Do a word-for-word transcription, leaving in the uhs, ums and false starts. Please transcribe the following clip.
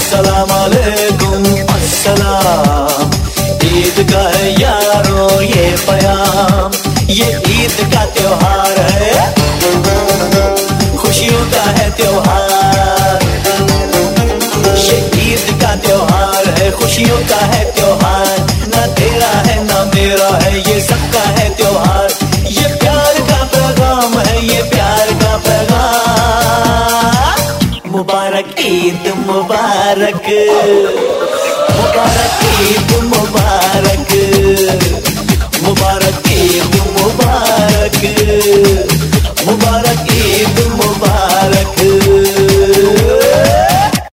अस्सलाम वालेकुम अस्सलाम। ईद का है यारो ये प्याम, ये ईद का त्योहार है, खुशियों का है त्योहार। ये ईद का त्योहार है, खुशियों का है त्योहार। ना तेरा है ना मेरा है, ये सबका है त्योहार। ये प्यार का पैगाम है, ये प्यार का पैगाम। मुबारक ईद मुबारक, मुबारक ईद